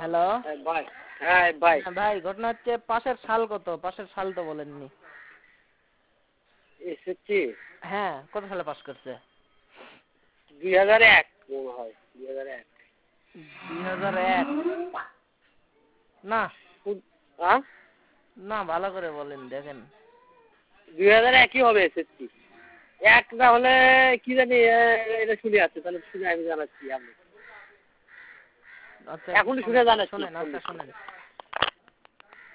Hello ভাই। হ্যাঁ ভাই। ভাই ঘটনা হচ্ছে পাশের সাল কত? পাশের সাল তো বলেননি। এসএসসি হ্যাঁ, কত সালে পাস করছে? 2001 মনে হয় 2001। 2001 না হ্যাঁ না, ভালো করে বলেন দেখেন। 2001ই হবে এসএসসি। এক না হলে কি জানি এটা শুনে আছে, তাহলে শুনে আমি জানাচ্ছি। আপনি আচ্ছা এখনই শুনে জানাচ্ছি। শুনেন, আচ্ছা শুনেন।